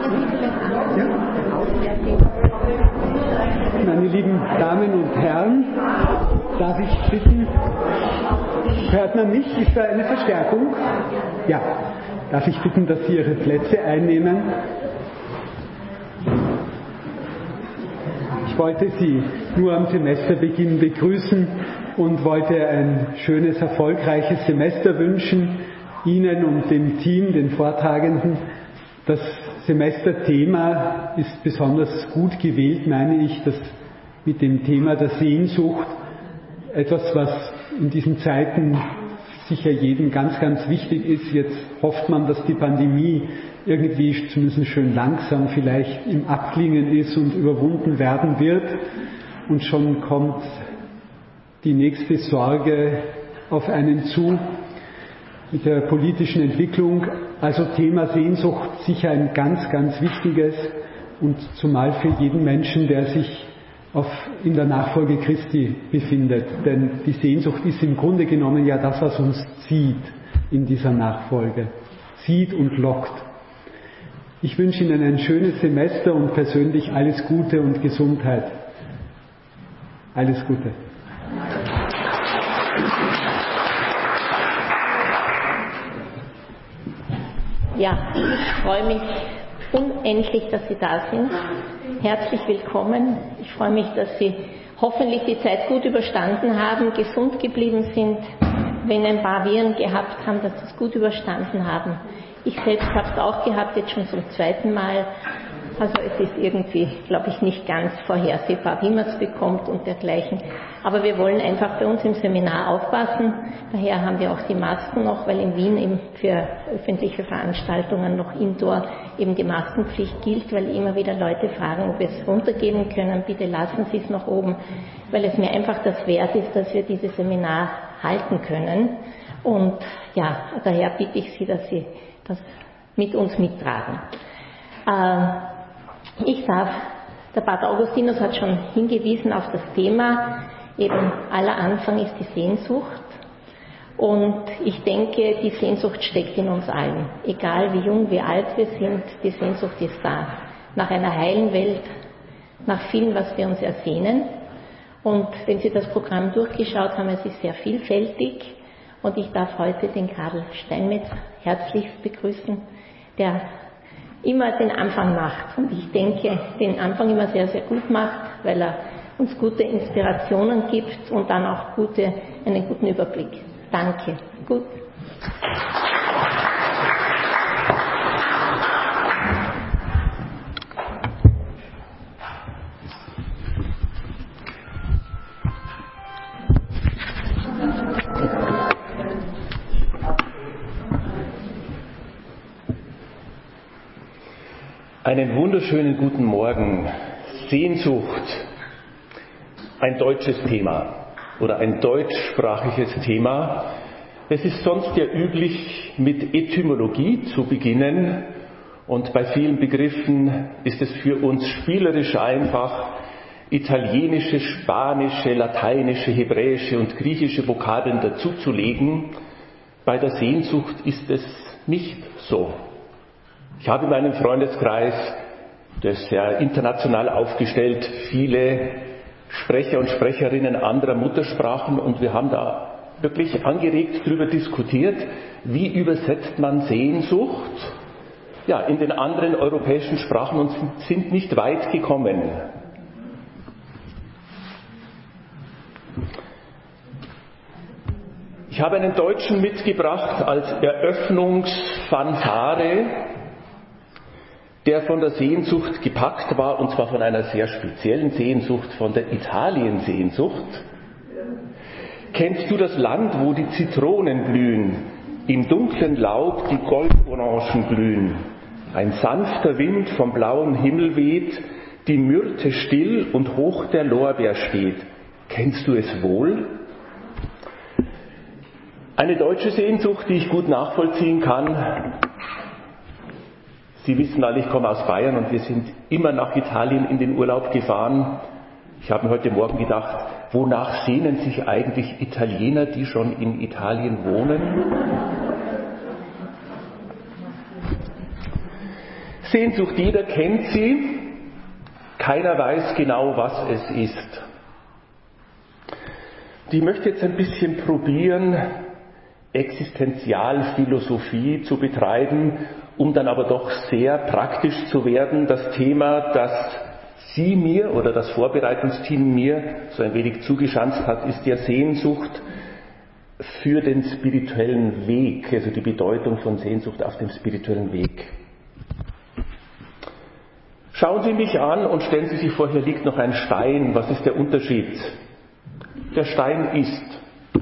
Meine lieben Damen und Herren, darf ich bitten, hört man mich? Ist da eine Verstärkung? Ja. Darf ich bitten, dass Sie Ihre Plätze einnehmen? Ich wollte Sie nur am Semesterbeginn begrüßen und wollte ein schönes, erfolgreiches Semester wünschen, Ihnen und dem Team, den Vortragenden. Das Semesterthema ist besonders gut gewählt, meine ich, das mit dem Thema der Sehnsucht, etwas, was in diesen Zeiten sicher jedem ganz, ganz wichtig ist. Jetzt hofft man, dass die Pandemie irgendwie zumindest schön langsam vielleicht im Abklingen ist und überwunden werden wird. Und schon kommt die nächste Sorge auf einen zu mit der politischen Entwicklung. Also Thema Sehnsucht sicher ein ganz, ganz wichtiges und zumal für jeden Menschen, der sich in der Nachfolge Christi befindet. Denn die Sehnsucht ist im Grunde genommen ja das, was uns zieht in dieser Nachfolge. Zieht und lockt. Ich wünsche Ihnen ein schönes Semester und persönlich alles Gute und Gesundheit. Alles Gute. Ja, ich freue mich unendlich, dass Sie da sind. Herzlich willkommen. Ich freue mich, dass Sie hoffentlich die Zeit gut überstanden haben, gesund geblieben sind, wenn ein paar Viren gehabt haben, dass Sie es gut überstanden haben. Ich selbst habe es auch gehabt, jetzt schon zum zweiten Mal. Also es ist irgendwie, glaube ich, nicht ganz vorhersehbar, wie man es bekommt und dergleichen. Aber wir wollen einfach bei uns im Seminar aufpassen. Daher haben wir auch die Masken noch, weil in Wien eben für öffentliche Veranstaltungen noch indoor eben die Maskenpflicht gilt, weil immer wieder Leute fragen, ob wir es runtergeben können. Bitte lassen Sie es noch oben, weil es mir einfach das wert ist, dass wir dieses Seminar halten können. Und ja, daher bitte ich Sie, dass Sie das mit uns mittragen. Der Pater Augustinus hat schon hingewiesen auf das Thema, eben aller Anfang ist die Sehnsucht. Und ich denke, die Sehnsucht steckt in uns allen. Egal wie jung, wie alt wir sind, die Sehnsucht ist da. Nach einer heilen Welt, nach vielem, was wir uns ersehnen. Und wenn Sie das Programm durchgeschaut haben, es ist sehr vielfältig. Und ich darf heute den Karl Steinmetz herzlichst begrüßen, der immer den Anfang macht. Und ich denke, den Anfang immer sehr, sehr gut macht, weil er uns gute Inspirationen gibt und dann auch einen guten Überblick. Danke. Gut. Einen wunderschönen guten Morgen. Sehnsucht, ein deutsches Thema oder ein deutschsprachiges Thema. Es ist sonst ja üblich, mit Etymologie zu beginnen und bei vielen Begriffen ist es für uns spielerisch einfach, italienische, spanische, lateinische, hebräische und griechische Vokabeln dazuzulegen. Bei der Sehnsucht ist es nicht so. Ich habe in meinem Freundeskreis, der ist sehr international aufgestellt, viele Sprecher und Sprecherinnen anderer Muttersprachen und wir haben da wirklich angeregt darüber diskutiert, wie übersetzt man Sehnsucht in den anderen europäischen Sprachen und sind nicht weit gekommen. Ich habe einen Deutschen mitgebracht als Eröffnungsfanfare, der von der Sehnsucht gepackt war, und zwar von einer sehr speziellen Sehnsucht, von der Italiensehnsucht. Kennst du das Land, wo die Zitronen blühen, im dunklen Laub die Goldorangen glühen, ein sanfter Wind vom blauen Himmel weht, die Myrte still und hoch der Lorbeer steht? Kennst du es wohl? Eine deutsche Sehnsucht, die ich gut nachvollziehen kann. Sie wissen alle, ich komme aus Bayern und wir sind immer nach Italien in den Urlaub gefahren. Ich habe mir heute Morgen gedacht, wonach sehnen sich eigentlich Italiener, die schon in Italien wohnen? Sehnsucht, jeder kennt sie, keiner weiß genau, was es ist. Ich möchte jetzt ein bisschen probieren, Existenzialphilosophie zu betreiben, um dann aber doch sehr praktisch zu werden. Das Thema, das Sie mir oder das Vorbereitungsteam mir so ein wenig zugeschanzt hat, ist ja Sehnsucht für den spirituellen Weg, also die Bedeutung von Sehnsucht auf dem spirituellen Weg. Schauen Sie mich an und stellen Sie sich vor, hier liegt noch ein Stein. Was ist der Unterschied? Der Stein ist.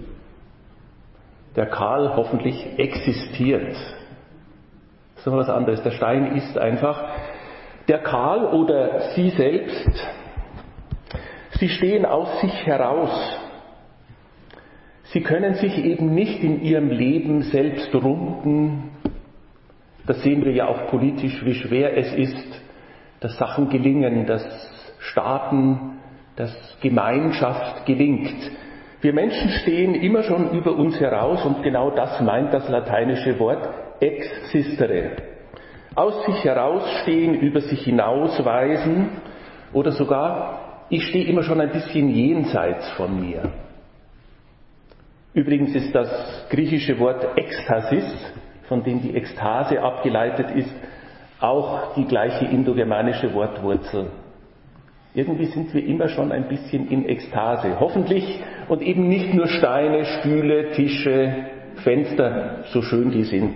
Der Karl hoffentlich existiert. Das ist noch was anderes. Der Stein ist einfach. Der Karl oder Sie selbst, Sie stehen aus sich heraus. Sie können sich eben nicht in Ihrem Leben selbst runden. Das sehen wir ja auch politisch, wie schwer es ist, dass Sachen gelingen, dass Staaten, dass Gemeinschaft gelingt. Wir Menschen stehen immer schon über uns heraus und genau das meint das lateinische Wort existere. Aus sich herausstehen, über sich hinausweisen oder sogar, ich stehe immer schon ein bisschen jenseits von mir. Übrigens ist das griechische Wort Ekstasis, von dem die Ekstase abgeleitet ist, auch die gleiche indogermanische Wortwurzel. Irgendwie sind wir immer schon ein bisschen in Ekstase, hoffentlich, und eben nicht nur Steine, Stühle, Tische, Fenster, so schön die sind.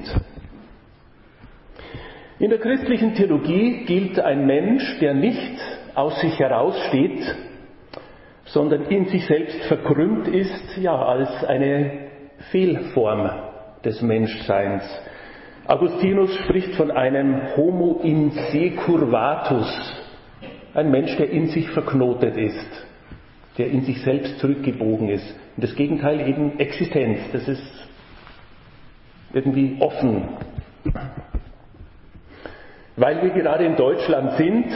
In der christlichen Theologie gilt ein Mensch, der nicht aus sich heraussteht, sondern in sich selbst verkrümmt ist, ja, als eine Fehlform des Menschseins. Augustinus spricht von einem Homo in se curvatus, ein Mensch, der in sich verknotet ist, der in sich selbst zurückgebogen ist. Und das Gegenteil eben Existenz, das ist irgendwie offen. Weil wir gerade in Deutschland sind,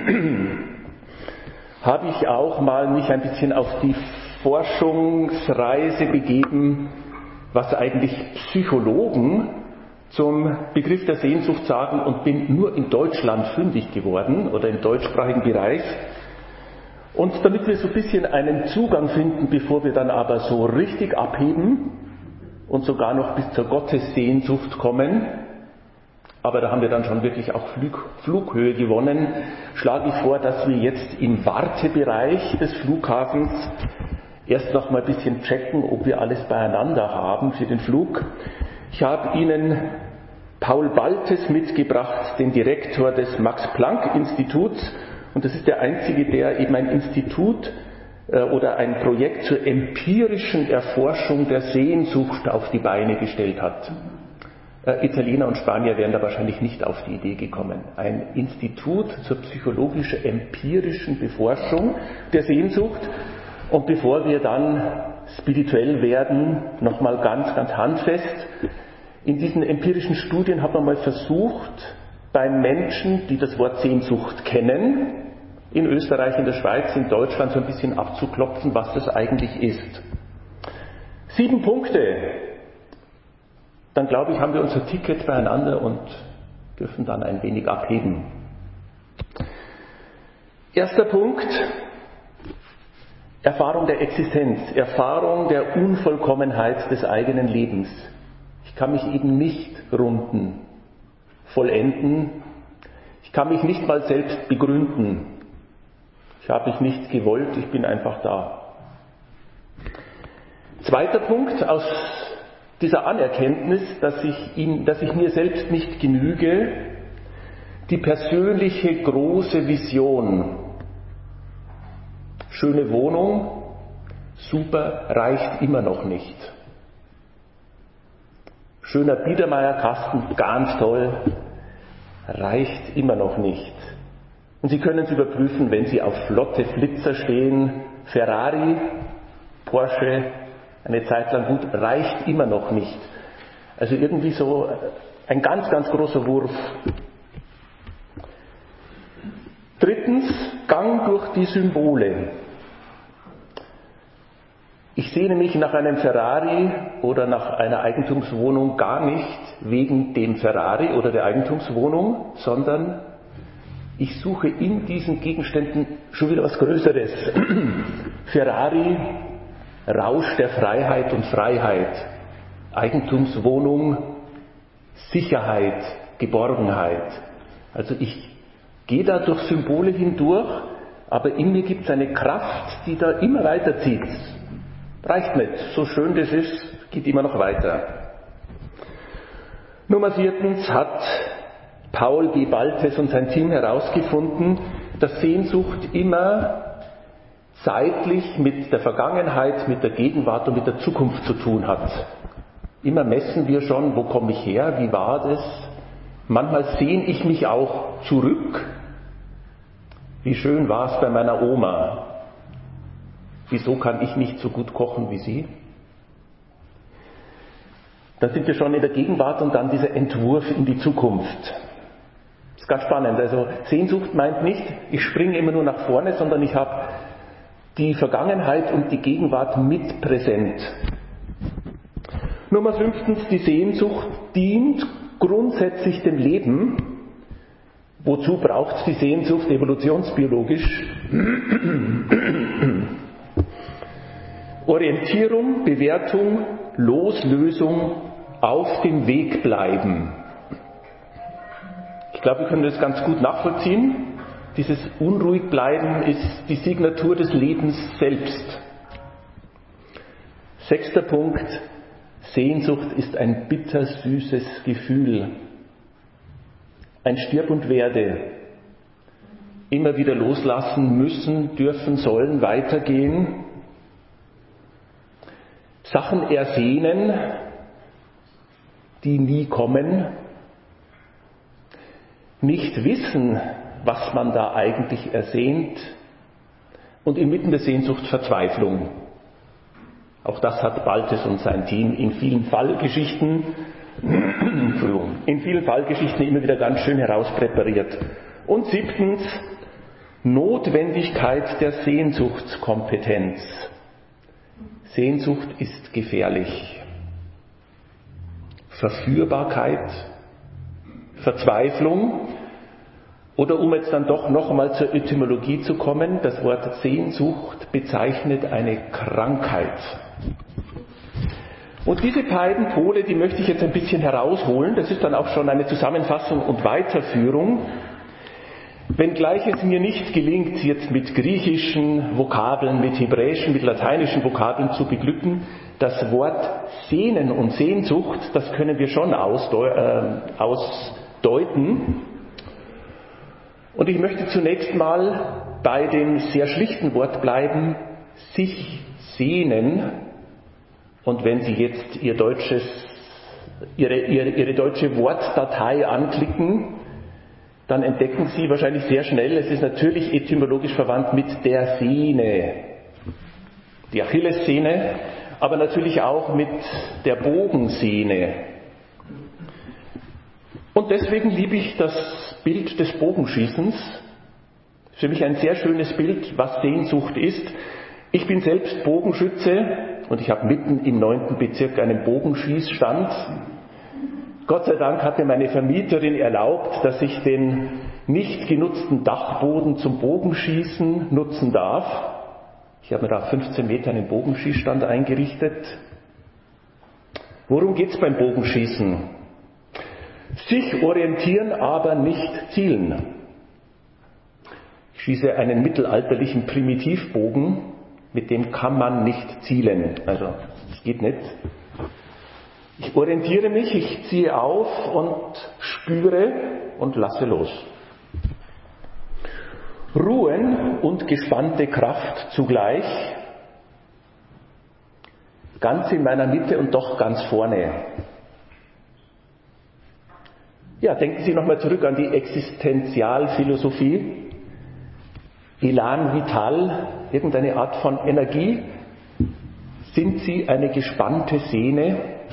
habe ich auch mal mich ein bisschen auf die Forschungsreise begeben, was eigentlich Psychologen zum Begriff der Sehnsucht sagen, und bin nur in Deutschland fündig geworden oder im deutschsprachigen Bereich. Und damit wir so ein bisschen einen Zugang finden, bevor wir dann aber so richtig abheben und sogar noch bis zur Gottessehnsucht kommen, aber da haben wir dann schon wirklich auch Flughöhe gewonnen, schlage ich vor, dass wir jetzt im Wartebereich des Flughafens erst noch mal ein bisschen checken, ob wir alles beieinander haben für den Flug. Ich habe Ihnen Paul Baltes mitgebracht, den Direktor des Max-Planck-Instituts, und das ist der einzige, der eben ein Institut oder ein Projekt zur empirischen Erforschung der Sehnsucht auf die Beine gestellt hat. Italiener und Spanier wären da wahrscheinlich nicht auf die Idee gekommen. Ein Institut zur psychologisch-empirischen Beforschung der Sehnsucht. Und bevor wir dann spirituell werden, nochmal ganz, ganz handfest. In diesen empirischen Studien hat man mal versucht, bei Menschen, die das Wort Sehnsucht kennen, in Österreich, in der Schweiz, in Deutschland so ein bisschen abzuklopfen, was das eigentlich ist. 7 Punkte. Dann glaube ich, haben wir unser Ticket beieinander und dürfen dann ein wenig abheben. Erster Punkt, Erfahrung der Existenz, Erfahrung der Unvollkommenheit des eigenen Lebens. Ich kann mich eben nicht runden, vollenden, ich kann mich nicht mal selbst begründen. Ich habe mich nicht gewollt, ich bin einfach da. Zweiter Punkt, aus dieser Anerkenntnis, dass ich mir selbst nicht genüge, die persönliche große Vision. Schöne Wohnung, super, reicht immer noch nicht. Schöner Biedermeierkasten, ganz toll, reicht immer noch nicht. Und Sie können es überprüfen, wenn Sie auf flotte Flitzer stehen, Ferrari, Porsche, eine Zeit lang gut, reicht immer noch nicht. Also irgendwie so ein ganz, ganz großer Wurf. Drittens, Gang durch die Symbole. Ich sehne mich nach einem Ferrari oder nach einer Eigentumswohnung gar nicht wegen dem Ferrari oder der Eigentumswohnung, sondern Ich suche in diesen Gegenständen schon wieder was Größeres. Ferrari, Rausch der Freiheit und Freiheit, Eigentumswohnung, Sicherheit, Geborgenheit. Also ich gehe da durch Symbole hindurch, aber in mir gibt es eine Kraft, die da immer weiterzieht. Reicht nicht, so schön das ist, geht immer noch weiter. Nummer 4 hat Paul B. Baltes und sein Team herausgefunden, dass Sehnsucht immer zeitlich mit der Vergangenheit, mit der Gegenwart und mit der Zukunft zu tun hat. Immer messen wir schon, wo komme ich her, wie war das? Manchmal sehne ich mich auch zurück. Wie schön war es bei meiner Oma? Wieso kann ich nicht so gut kochen wie sie? Dann sind wir schon in der Gegenwart und dann dieser Entwurf in die Zukunft. Das ist ganz spannend. Also Sehnsucht meint nicht, ich springe immer nur nach vorne, sondern ich habe die Vergangenheit und die Gegenwart mit präsent. Nummer 5, die Sehnsucht dient grundsätzlich dem Leben. Wozu braucht es die Sehnsucht evolutionsbiologisch? Orientierung, Bewertung, Loslösung, auf dem Weg bleiben. Ich glaube, wir können das ganz gut nachvollziehen. Dieses Unruhigbleiben ist die Signatur des Lebens selbst. 6. Punkt, Sehnsucht ist ein bittersüßes Gefühl. Ein Stirb und Werde. Immer wieder loslassen müssen, dürfen, sollen, weitergehen. Sachen ersehnen, die nie kommen. Nicht wissen, was man da eigentlich ersehnt. Und inmitten der Sehnsucht Verzweiflung. Auch das hat Baltes und sein Team in vielen Fallgeschichten immer wieder ganz schön herauspräpariert. Und 7. Notwendigkeit der Sehnsuchtskompetenz. Sehnsucht ist gefährlich. Verführbarkeit, Verzweiflung oder um jetzt dann doch noch einmal zur Etymologie zu kommen, das Wort Sehnsucht bezeichnet eine Krankheit. Und diese beiden Pole, die möchte ich jetzt ein bisschen herausholen, das ist dann auch schon eine Zusammenfassung und Weiterführung. Wenngleich es mir nicht gelingt, jetzt mit griechischen Vokabeln, mit hebräischen, mit lateinischen Vokabeln zu beglücken, das Wort Sehnen und Sehnsucht, das können wir schon ausdeuten. Und ich möchte zunächst mal bei dem sehr schlichten Wort bleiben, sich sehnen. Und wenn Sie jetzt Ihre deutsche Wortdatei anklicken, dann entdecken Sie wahrscheinlich sehr schnell, es ist natürlich etymologisch verwandt mit der Sehne, die Achillessehne, aber natürlich auch mit der Bogensehne. Und deswegen liebe ich das Bild des Bogenschießens. Für mich ein sehr schönes Bild, was Sehnsucht ist. Ich bin selbst Bogenschütze und ich habe mitten im 9. Bezirk einen Bogenschießstand. Gott sei Dank hat mir meine Vermieterin erlaubt, dass ich den nicht genutzten Dachboden zum Bogenschießen nutzen darf. Ich habe mir da 15 Meter einen Bogenschießstand eingerichtet. Worum geht es beim Bogenschießen? Sich orientieren, aber nicht zielen. Ich schieße einen mittelalterlichen Primitivbogen, mit dem kann man nicht zielen. Also, es geht nicht. Ich orientiere mich, ich ziehe auf und spüre und lasse los. Ruhen und gespannte Kraft zugleich. Ganz in meiner Mitte und doch ganz vorne. Ja, denken Sie nochmal zurück an die Existenzialphilosophie. Elan vital, irgendeine Art von Energie. Sind Sie eine gespannte Sehne,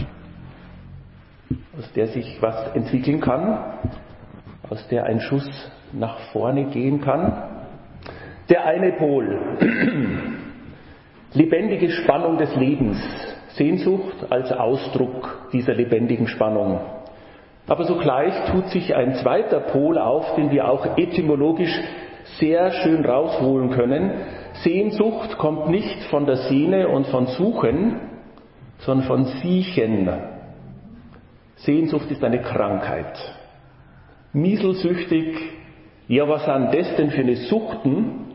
aus der sich was entwickeln kann, aus der ein Schuss nach vorne gehen kann? Der eine Pol, lebendige Spannung des Lebens, Sehnsucht als Ausdruck dieser lebendigen Spannung. Aber sogleich tut sich ein zweiter Pol auf, den wir auch etymologisch sehr schön rausholen können. Sehnsucht kommt nicht von der Sehne und von Suchen, sondern von Siechen. Sehnsucht ist eine Krankheit. Mieselsüchtig, ja was an das denn für eine Suchten?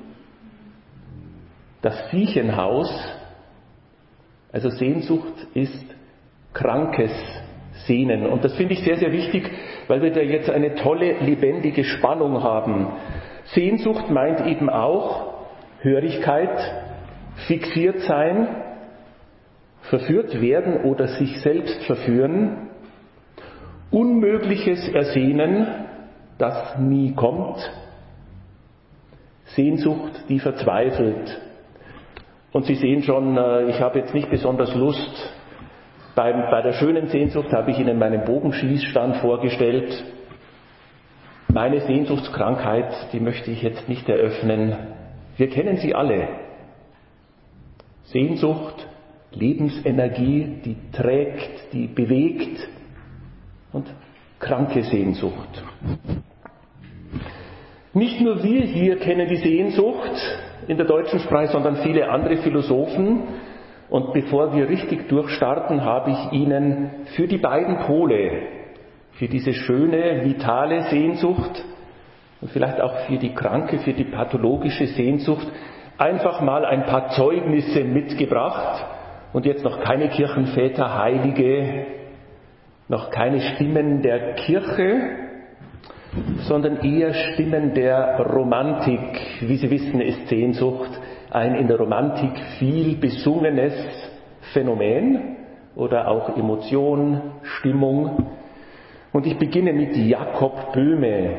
Das Siechenhaus, also Sehnsucht ist krankes Sehnen. Und das finde ich sehr, sehr wichtig, weil wir da jetzt eine tolle, lebendige Spannung haben. Sehnsucht meint eben auch Hörigkeit, fixiert sein, verführt werden oder sich selbst verführen, Unmögliches ersehnen, das nie kommt, Sehnsucht, die verzweifelt. Und Sie sehen schon, ich habe jetzt nicht besonders Lust. Bei der schönen Sehnsucht habe ich Ihnen meinen Bogenschießstand vorgestellt. Meine Sehnsuchtskrankheit, die möchte ich jetzt nicht eröffnen. Wir kennen sie alle. Sehnsucht, Lebensenergie, die trägt, die bewegt und kranke Sehnsucht. Nicht nur wir hier kennen die Sehnsucht in der deutschen Sprache, sondern viele andere Philosophen. Und bevor wir richtig durchstarten, habe ich Ihnen für die beiden Pole, für diese schöne, vitale Sehnsucht und vielleicht auch für die kranke, für die pathologische Sehnsucht, einfach mal ein paar Zeugnisse mitgebracht. Und jetzt noch keine Kirchenväter, Heilige, noch keine Stimmen der Kirche, sondern eher Stimmen der Romantik. Wie Sie wissen, ist Sehnsucht ein in der Romantik viel besungenes Phänomen oder auch Emotion, Stimmung. Und ich beginne mit Jakob Böhme.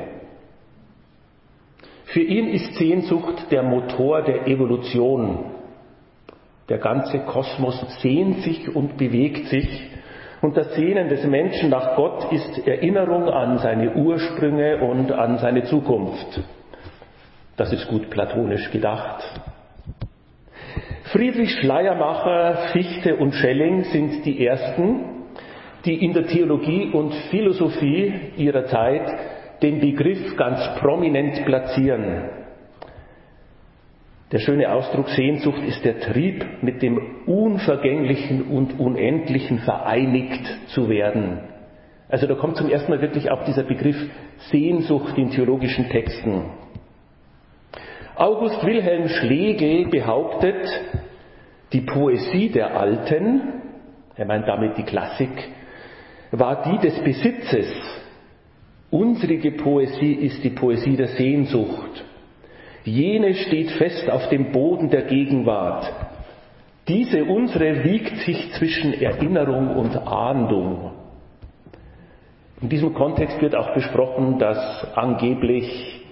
Für ihn ist Sehnsucht der Motor der Evolution. Der ganze Kosmos sehnt sich und bewegt sich. Und das Sehnen des Menschen nach Gott ist Erinnerung an seine Ursprünge und an seine Zukunft. Das ist gut platonisch gedacht. Friedrich Schleiermacher, Fichte und Schelling sind die ersten, die in der Theologie und Philosophie ihrer Zeit den Begriff ganz prominent platzieren. Der schöne Ausdruck Sehnsucht ist der Trieb, mit dem Unvergänglichen und Unendlichen vereinigt zu werden. Also da kommt zum ersten Mal wirklich auch dieser Begriff Sehnsucht in theologischen Texten. August Wilhelm Schlegel behauptet, die Poesie der Alten, er meint damit die Klassik, war die des Besitzes. Unsere Poesie ist die Poesie der Sehnsucht. Jene steht fest auf dem Boden der Gegenwart. Diese unsere wiegt sich zwischen Erinnerung und Ahndung. In diesem Kontext wird auch besprochen, dass angeblich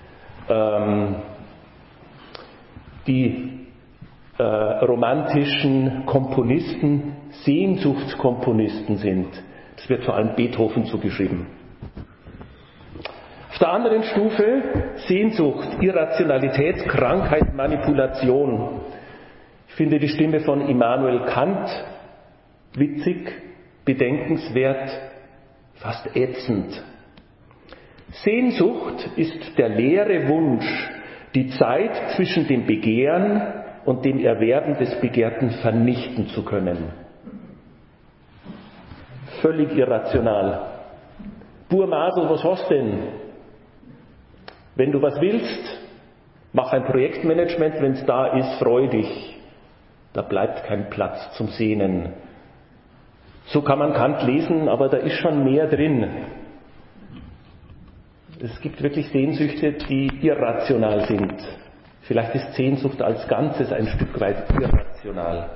die romantischen Komponisten Sehnsuchtskomponisten sind. Das wird vor allem Beethoven zugeschrieben. Auf der anderen Stufe Sehnsucht, Irrationalität, Krankheit, Manipulation. Ich finde die Stimme von Immanuel Kant witzig, bedenkenswert, fast ätzend. Sehnsucht ist der leere Wunsch, die Zeit zwischen dem Begehren und dem Erwerben des Begehrten vernichten zu können. Völlig irrational. Burmasel, was hast du denn? Wenn du was willst, mach ein Projektmanagement, wenn es da ist, freu dich. Da bleibt kein Platz zum Sehnen. So kann man Kant lesen, aber da ist schon mehr drin. Es gibt wirklich Sehnsüchte, die irrational sind. Vielleicht ist Sehnsucht als Ganzes ein Stück weit irrational.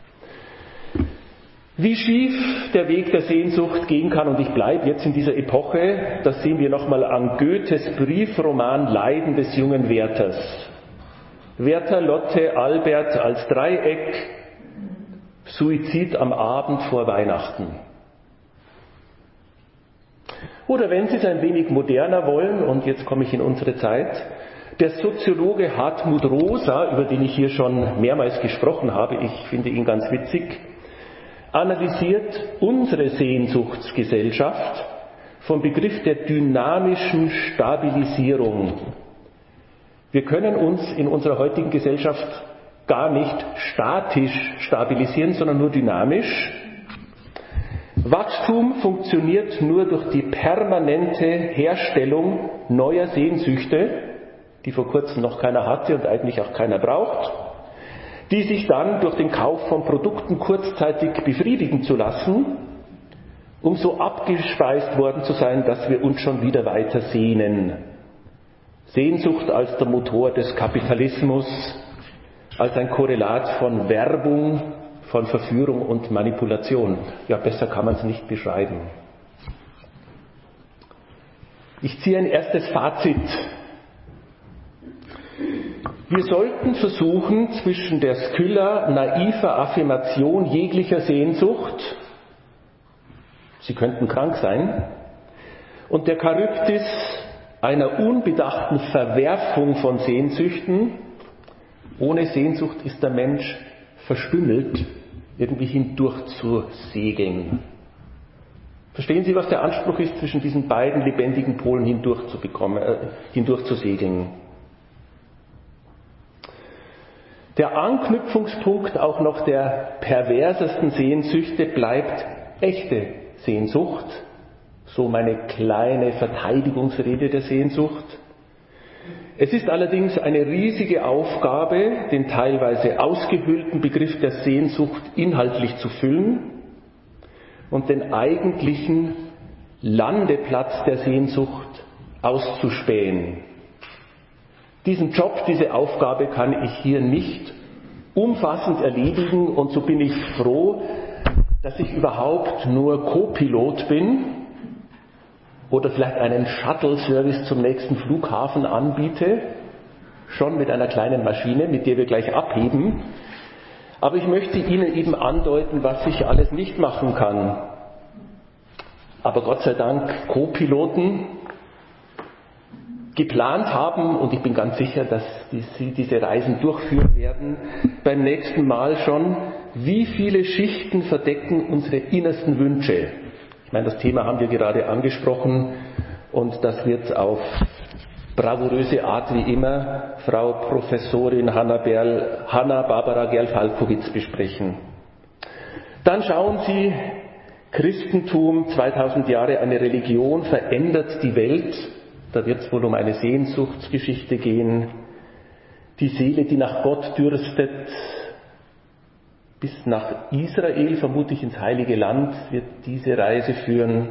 Wie schief der Weg der Sehnsucht gehen kann, und ich bleibe jetzt in dieser Epoche, das sehen wir nochmal an Goethes Briefroman Leiden des jungen Werthers. Werther, Lotte, Albert als Dreieck, Suizid am Abend vor Weihnachten. Oder wenn Sie es ein wenig moderner wollen, und jetzt komme ich in unsere Zeit, der Soziologe Hartmut Rosa, über den ich hier schon mehrmals gesprochen habe, ich finde ihn ganz witzig, analysiert unsere Sehnsuchtsgesellschaft vom Begriff der dynamischen Stabilisierung. Wir können uns in unserer heutigen Gesellschaft gar nicht statisch stabilisieren, sondern nur dynamisch. Wachstum funktioniert nur durch die permanente Herstellung neuer Sehnsüchte, die vor kurzem noch keiner hatte und eigentlich auch keiner braucht, die sich dann durch den Kauf von Produkten kurzzeitig befriedigen zu lassen, um so abgespeist worden zu sein, dass wir uns schon wieder weiter sehnen. Sehnsucht als der Motor des Kapitalismus, als ein Korrelat von Werbung, von Verführung und Manipulation. Ja, besser kann man es nicht beschreiben. Ich ziehe ein erstes Fazit. Wir sollten versuchen, zwischen der Skylla naiver Affirmation jeglicher Sehnsucht, sie könnten krank sein, und der Charybdis einer unbedachten Verwerfung von Sehnsüchten. Ohne Sehnsucht ist der Mensch verstümmelt, irgendwie hindurch zu segeln. Verstehen Sie, was der Anspruch ist, zwischen diesen beiden lebendigen Polen hindurch zu segeln? Der Anknüpfungspunkt auch noch der perversesten Sehnsüchte bleibt echte Sehnsucht, so meine kleine Verteidigungsrede der Sehnsucht. Es ist allerdings eine riesige Aufgabe, den teilweise ausgehöhlten Begriff der Sehnsucht inhaltlich zu füllen und den eigentlichen Landeplatz der Sehnsucht auszuspähen. Diesen Job, diese Aufgabe kann ich hier nicht umfassend erledigen, und so bin ich froh, dass ich überhaupt nur Co-Pilot bin oder vielleicht einen Shuttle-Service zum nächsten Flughafen anbiete, schon mit einer kleinen Maschine, mit der wir gleich abheben. Aber ich möchte Ihnen eben andeuten, was ich alles nicht machen kann. Aber Gott sei Dank Co-Piloten geplant haben, und ich bin ganz sicher, dass Sie diese Reisen durchführen werden, beim nächsten Mal schon, wie viele Schichten verdecken unsere innersten Wünsche. Ich meine, das Thema haben wir gerade angesprochen, und das wird auf bravouröse Art wie immer Frau Professorin Hanna Barbara Gerl-Falkowitz besprechen. Dann schauen Sie, Christentum, 2000 Jahre eine Religion, verändert die Welt. Da wird es wohl um eine Sehnsuchtsgeschichte gehen. Die Seele, die nach Gott dürstet, bis nach Israel, vermutlich ins Heilige Land, wird diese Reise führen.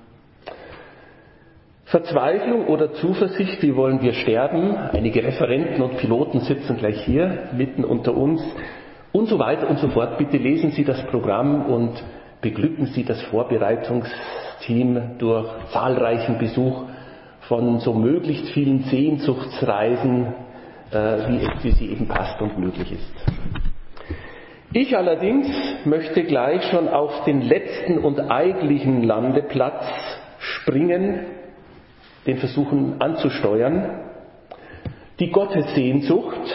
Verzweiflung oder Zuversicht, wie wollen wir sterben? Einige Referenten und Piloten sitzen gleich hier, mitten unter uns. Und so weiter und so fort. Bitte lesen Sie das Programm und beglücken Sie das Vorbereitungsteam durch zahlreichen Besuch von so möglichst vielen Sehnsuchtsreisen, wie es für Sie eben passt und möglich ist. Ich allerdings möchte gleich schon auf den letzten und eigentlichen Landeplatz springen, den versuchen anzusteuern, die Gottessehnsucht,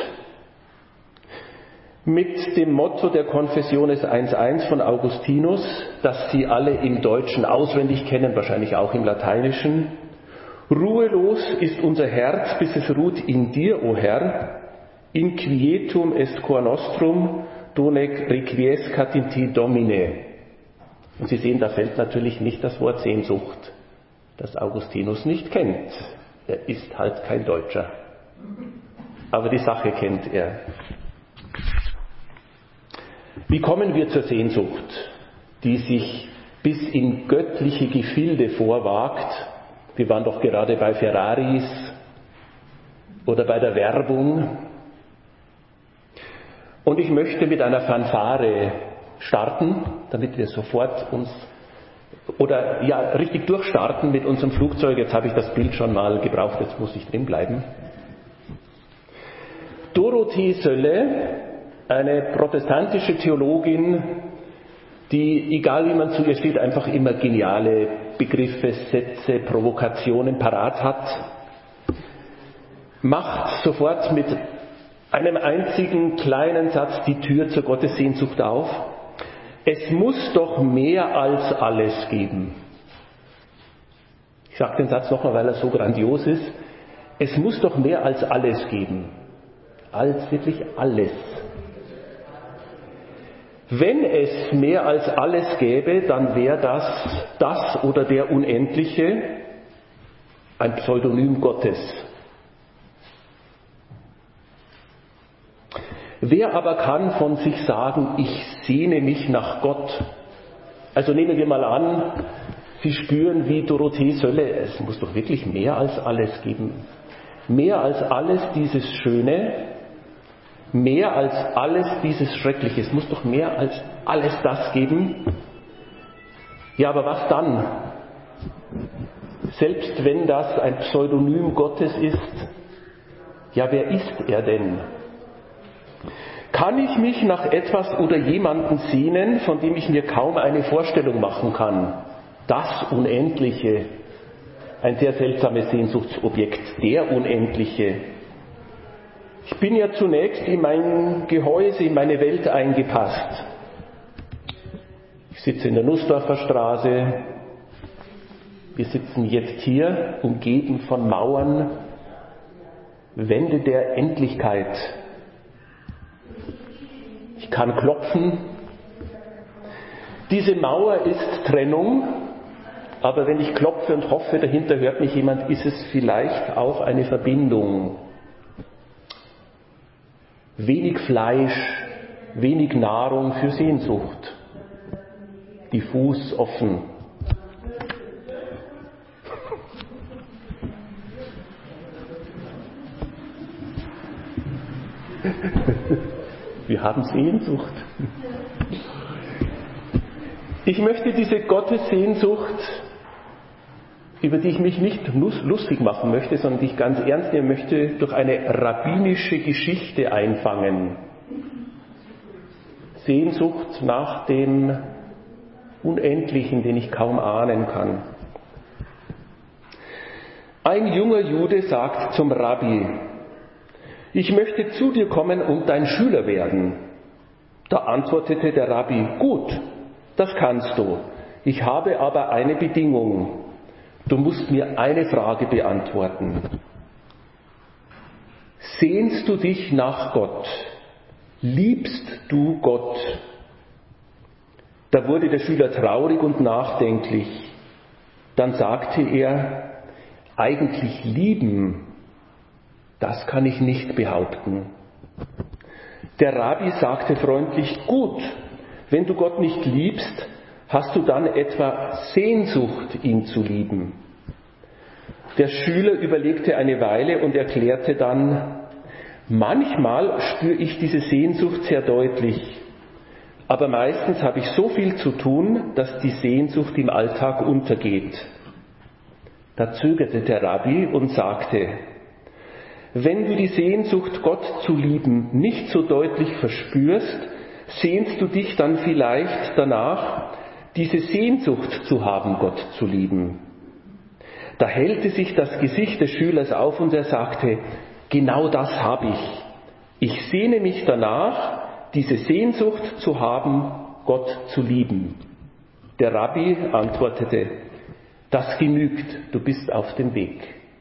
mit dem Motto der Confessiones 1.1 von Augustinus, das Sie alle im Deutschen auswendig kennen, wahrscheinlich auch im Lateinischen. Ruhelos ist unser Herz, bis es ruht in dir, o Herr. Inquietum est cor nostrum, donec requiescat in ti, Domine. Und Sie sehen, da fällt natürlich nicht das Wort Sehnsucht, das Augustinus nicht kennt. Er ist halt kein Deutscher. Aber die Sache kennt er. Wie kommen wir zur Sehnsucht, die sich bis in göttliche Gefilde vorwagt? Wir waren doch gerade bei Ferraris oder bei der Werbung. Und ich möchte mit einer Fanfare starten, damit wir sofort richtig durchstarten mit unserem Flugzeug. Jetzt habe ich das Bild schon mal gebraucht, jetzt muss ich drin bleiben. Dorothee Sölle, eine protestantische Theologin, die, egal wie man zu ihr steht, einfach immer geniale Begriffe, Sätze, Provokationen parat hat, macht sofort mit einem einzigen kleinen Satz die Tür zur Gottessehnsucht auf. Es muss doch mehr als alles geben. Ich sage den Satz nochmal, weil er so grandios ist. Es muss doch mehr als alles geben. Als wirklich alles. Wenn es mehr als alles gäbe, dann wäre das oder der Unendliche ein Pseudonym Gottes. Wer aber kann von sich sagen, ich sehne mich nach Gott? Also nehmen wir mal an, Sie spüren wie Dorothee Sölle, es muss doch wirklich mehr als alles geben. Mehr als alles dieses Schöne, mehr als alles dieses Schreckliche. Es muss doch mehr als alles das geben. Ja, aber was dann? Selbst wenn das ein Pseudonym Gottes ist, ja, wer ist er denn? Kann ich mich nach etwas oder jemandem sehnen, von dem ich mir kaum eine Vorstellung machen kann? Das Unendliche, ein sehr seltsames Sehnsuchtsobjekt, der Unendliche. Ich bin ja zunächst in mein Gehäuse, in meine Welt eingepasst. Ich sitze in der Nussdorfer Straße. Wir sitzen jetzt hier, umgeben von Mauern, Wände der Endlichkeit. Ich kann klopfen. Diese Mauer ist Trennung, aber wenn ich klopfe und hoffe, dahinter hört mich jemand, ist es vielleicht auch eine Verbindung. Wenig Fleisch, wenig Nahrung für Sehnsucht. Diffus offen. Wir haben Sehnsucht. Ich möchte diese Gottessehnsucht, über die ich mich nicht lustig machen möchte, sondern die ich ganz ernst nehmen möchte, durch eine rabbinische Geschichte einfangen. Sehnsucht nach dem Unendlichen, den ich kaum ahnen kann. Ein junger Jude sagt zum Rabbi: Ich möchte zu dir kommen und dein Schüler werden. Da antwortete der Rabbi: Gut, das kannst du. Ich habe aber eine Bedingung. Du musst mir eine Frage beantworten. Sehnst du dich nach Gott? Liebst du Gott? Da wurde der Schüler traurig und nachdenklich. Dann sagte er: Eigentlich lieben, das kann ich nicht behaupten. Der Rabbi sagte freundlich: Gut, wenn du Gott nicht liebst, hast du dann etwa Sehnsucht, ihn zu lieben? Der Schüler überlegte eine Weile und erklärte dann: Manchmal spüre ich diese Sehnsucht sehr deutlich, aber meistens habe ich so viel zu tun, dass die Sehnsucht im Alltag untergeht. Da zögerte der Rabbi und sagte: Wenn du die Sehnsucht, Gott zu lieben, nicht so deutlich verspürst, sehnst du dich dann vielleicht danach, diese Sehnsucht zu haben, Gott zu lieben? Da hellte sich das Gesicht des Schülers auf und er sagte: Genau das habe ich. Ich sehne mich danach, diese Sehnsucht zu haben, Gott zu lieben. Der Rabbi antwortete: Das genügt, du bist auf dem Weg.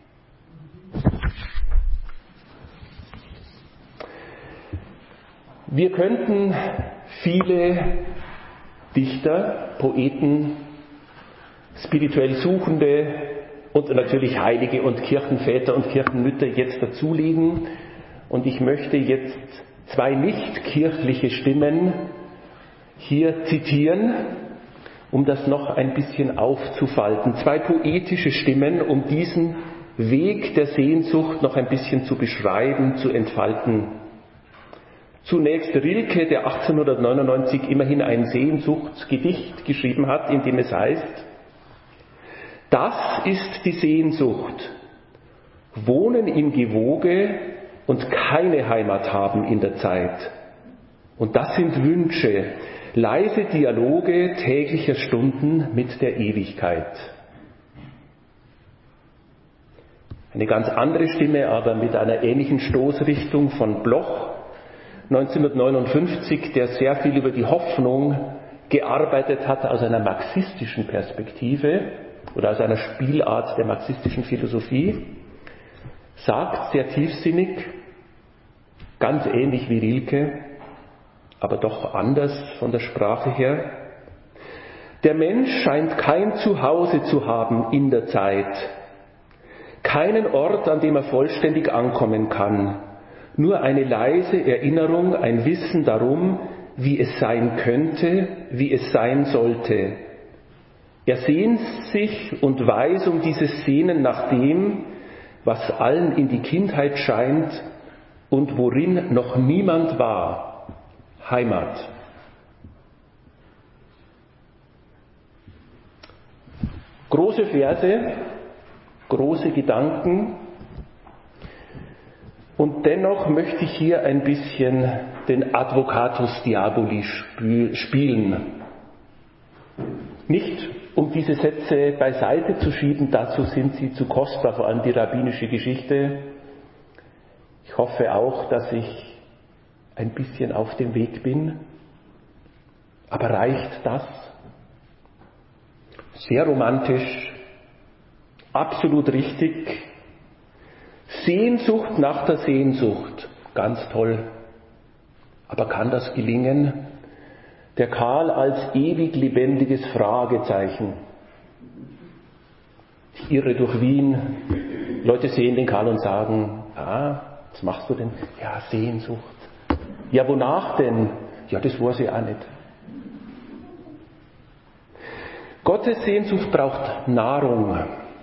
Wir könnten viele Dichter, Poeten, spirituell Suchende und natürlich Heilige und Kirchenväter und Kirchenmütter jetzt dazulegen. Und ich möchte jetzt zwei nicht-kirchliche Stimmen hier zitieren, um das noch ein bisschen aufzufalten. Zwei poetische Stimmen, um diesen Weg der Sehnsucht noch ein bisschen zu beschreiben, zu entfalten. Zunächst Rilke, der 1899 immerhin ein Sehnsuchtsgedicht geschrieben hat, in dem es heißt: Das ist die Sehnsucht, wohnen im Gewoge und keine Heimat haben in der Zeit. Und das sind Wünsche, leise Dialoge täglicher Stunden mit der Ewigkeit. Eine ganz andere Stimme, aber mit einer ähnlichen Stoßrichtung von Bloch, 1959, der sehr viel über die Hoffnung gearbeitet hat aus einer marxistischen Perspektive. oder aus einer Spielart der marxistischen Philosophie, sagt sehr tiefsinnig, ganz ähnlich wie Rilke, aber doch anders von der Sprache her: Der Mensch scheint kein Zuhause zu haben in der Zeit, keinen Ort, an dem er vollständig ankommen kann, nur eine leise Erinnerung, ein Wissen darum, wie es sein könnte, wie es sein sollte. Er sehnt sich und weiß um dieses Sehnen nach dem, was allen in die Kindheit scheint und worin noch niemand war: Heimat. Große Verse, große Gedanken, und dennoch möchte ich hier ein bisschen den Advocatus Diaboli spielen. Nicht um diese Sätze beiseite zu schieben, dazu sind sie zu kostbar, vor allem die rabbinische Geschichte. Ich hoffe auch, dass ich ein bisschen auf dem Weg bin. Aber reicht das? Sehr romantisch, absolut richtig. Sehnsucht nach der Sehnsucht, ganz toll. Aber kann das gelingen? Der Karl als ewig lebendiges Fragezeichen. Ich irre durch Wien, Leute sehen den Karl und sagen: was machst du denn? Ja, Sehnsucht. Ja, wonach denn? Ja, das weiß ich auch nicht. Gottes Sehnsucht braucht Nahrung.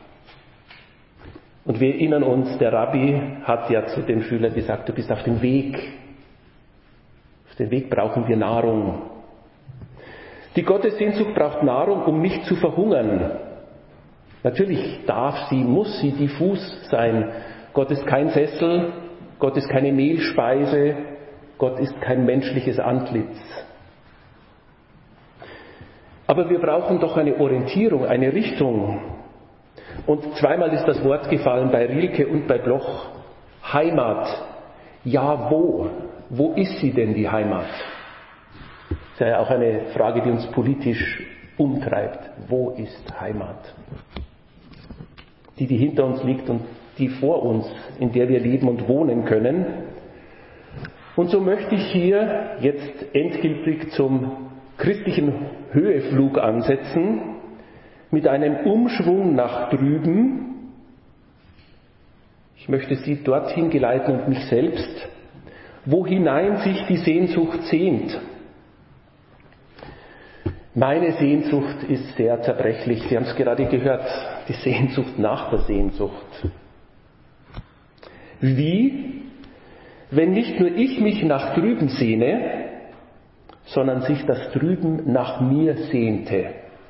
Und wir erinnern uns, der Rabbi hat ja zu dem Schüler gesagt: Du bist auf dem Weg. Auf dem Weg brauchen wir Nahrung. Die Gottessehnsucht braucht Nahrung, um nicht zu verhungern. Natürlich muss sie diffus sein. Gott ist kein Sessel, Gott ist keine Mehlspeise, Gott ist kein menschliches Antlitz. Aber wir brauchen doch eine Orientierung, eine Richtung. Und zweimal ist das Wort gefallen, bei Rilke und bei Bloch: Heimat. Ja, wo? Wo ist sie denn, die Heimat? Das ist ja auch eine Frage, die uns politisch umtreibt. Wo ist Heimat? Die hinter uns liegt und die vor uns, in der wir leben und wohnen können. Und so möchte ich hier jetzt endgültig zum christlichen Höheflug ansetzen, mit einem Umschwung nach drüben. Ich möchte Sie dorthin geleiten und mich selbst, wo hinein sich die Sehnsucht sehnt. Meine Sehnsucht ist sehr zerbrechlich. Sie haben es gerade gehört, die Sehnsucht nach der Sehnsucht. Wie, wenn nicht nur ich mich nach drüben sehne, sondern sich das Drüben nach mir sehnte?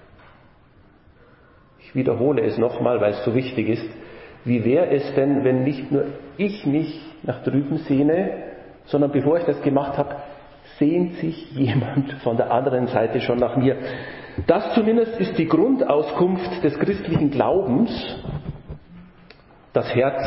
Ich wiederhole es nochmal, weil es so wichtig ist. Wie wäre es denn, wenn nicht nur ich mich nach drüben sehne, sondern bevor ich das gemacht habe, sehnt sich jemand von der anderen Seite schon nach mir? Das zumindest ist die Grundauskunft des christlichen Glaubens, das Herz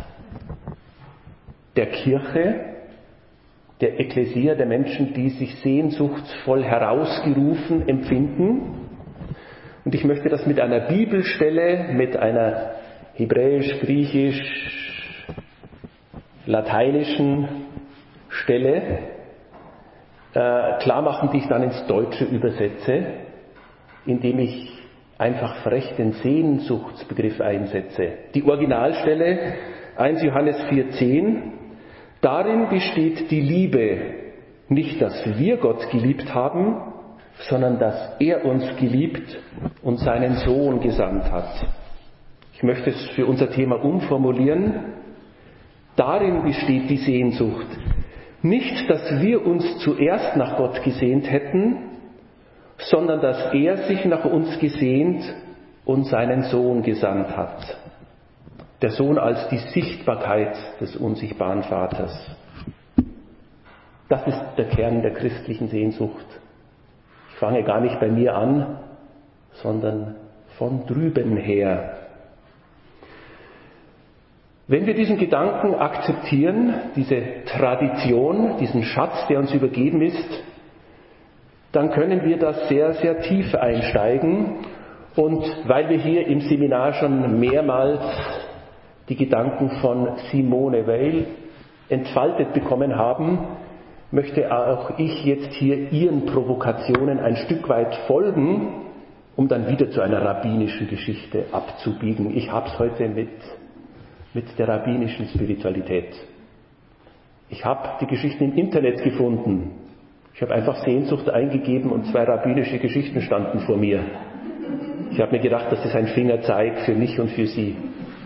der Kirche, der Ekklesia, der Menschen, die sich sehnsuchtsvoll herausgerufen empfinden. Und ich möchte das mit einer Bibelstelle, mit einer hebräisch, griechisch, lateinischen Stelle klar machen, die ich dann ins Deutsche übersetze, indem ich einfach frech den Sehnsuchtsbegriff einsetze. Die Originalstelle 1 Johannes 4,10: Darin besteht die Liebe, nicht, dass wir Gott geliebt haben, sondern dass er uns geliebt und seinen Sohn gesandt hat. Ich möchte es für unser Thema umformulieren. Darin besteht die Sehnsucht. Nicht, dass wir uns zuerst nach Gott gesehnt hätten, sondern dass er sich nach uns gesehnt und seinen Sohn gesandt hat. Der Sohn als die Sichtbarkeit des unsichtbaren Vaters. Das ist der Kern der christlichen Sehnsucht. Ich fange gar nicht bei mir an, sondern von drüben her. Wenn wir diesen Gedanken akzeptieren, diese Tradition, diesen Schatz, der uns übergeben ist, dann können wir da sehr, sehr tief einsteigen Und weil wir hier im Seminar schon mehrmals die Gedanken von Simone Weil entfaltet bekommen haben, möchte auch ich jetzt hier Ihren Provokationen ein Stück weit folgen, um dann wieder zu einer rabbinischen Geschichte abzubiegen. Ich habe es heute mit der rabbinischen Spiritualität. Ich habe die Geschichten im Internet gefunden. Ich habe einfach Sehnsucht eingegeben und 2 rabbinische Geschichten standen vor mir. Ich habe mir gedacht, das ist ein Fingerzeig für mich und für Sie.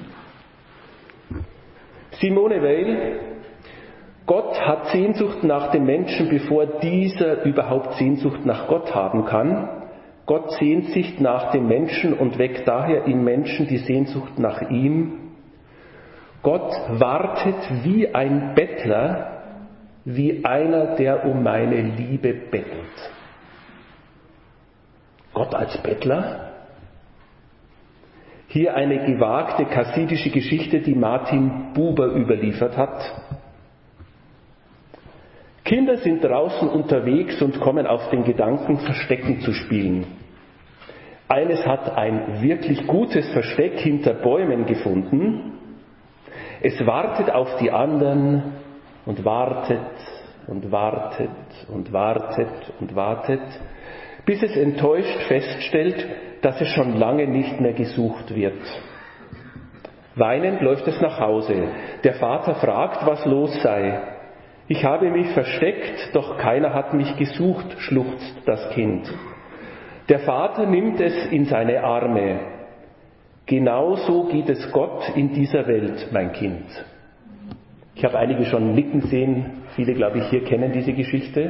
Simone Weil: Gott hat Sehnsucht nach dem Menschen, bevor dieser überhaupt Sehnsucht nach Gott haben kann. Gott sehnt sich nach dem Menschen und weckt daher im Menschen die Sehnsucht nach ihm. Gott wartet wie ein Bettler, wie einer, der um meine Liebe bettelt. Gott als Bettler? Hier eine gewagte chassidische Geschichte, die Martin Buber überliefert hat. Kinder sind draußen unterwegs und kommen auf den Gedanken, Verstecken zu spielen. Eines hat ein wirklich gutes Versteck hinter Bäumen gefunden. Es wartet auf die anderen und wartet und wartet und wartet und wartet, bis es enttäuscht feststellt, dass es schon lange nicht mehr gesucht wird. Weinend läuft es nach Hause. Der Vater fragt, was los sei. Ich habe mich versteckt, doch keiner hat mich gesucht, schluchzt das Kind. Der Vater nimmt es in seine Arme. Genauso geht es Gott in dieser Welt, mein Kind. Ich habe einige schon nicken sehen, viele, glaube ich, hier kennen diese Geschichte.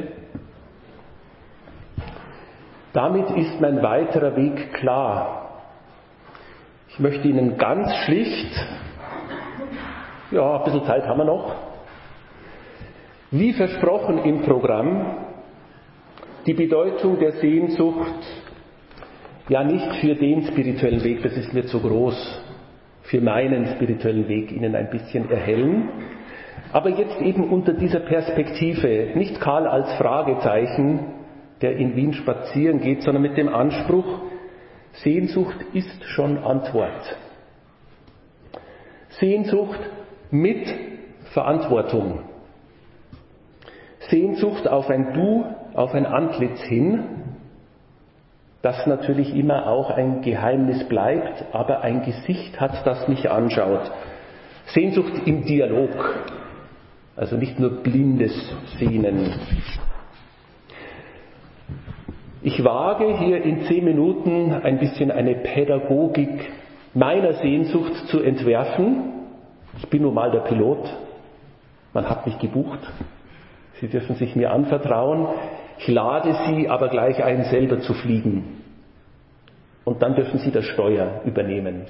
Damit ist mein weiterer Weg klar. Ich möchte Ihnen ganz schlicht, ein bisschen Zeit haben wir noch, wie versprochen im Programm, die Bedeutung der Sehnsucht, ja nicht für den spirituellen Weg, das ist mir zu groß, für meinen spirituellen Weg Ihnen ein bisschen erhellen, aber jetzt eben unter dieser Perspektive, nicht Karl als Fragezeichen, der in Wien spazieren geht, sondern mit dem Anspruch, Sehnsucht ist schon Antwort. Sehnsucht mit Verantwortung. Sehnsucht auf ein Du, auf ein Antlitz hin, das natürlich immer auch ein Geheimnis bleibt, aber ein Gesicht hat, das mich anschaut. Sehnsucht im Dialog, also nicht nur blindes Sehnen. Ich wage hier in 10 Minuten ein bisschen eine Pädagogik meiner Sehnsucht zu entwerfen. Ich bin nun mal der Pilot, man hat mich gebucht. Sie dürfen sich mir anvertrauen. Ich lade Sie aber gleich ein, selber zu fliegen. Und dann dürfen Sie das Steuer übernehmen.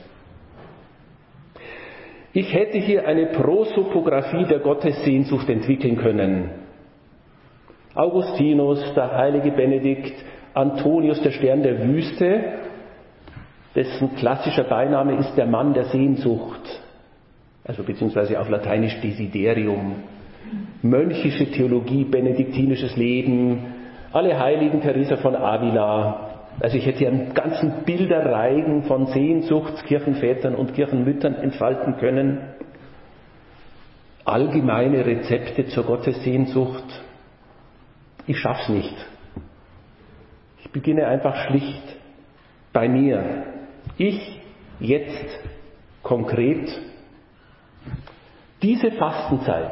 Ich hätte hier eine Prosopographie der Gottessehnsucht entwickeln können. Augustinus, der heilige Benedikt, Antonius, der Stern der Wüste, dessen klassischer Beiname ist der Mann der Sehnsucht, also beziehungsweise auf Lateinisch Desiderium. Mönchische Theologie, benediktinisches Leben, alle Heiligen, Teresa von Avila. Also ich hätte hier einen ganzen Bilderreigen von Sehnsuchtskirchenvätern und Kirchenmüttern entfalten können. Allgemeine Rezepte zur Gottessehnsucht. Ich schaff's nicht. Ich beginne einfach schlicht bei mir. Ich jetzt konkret diese Fastenzeit.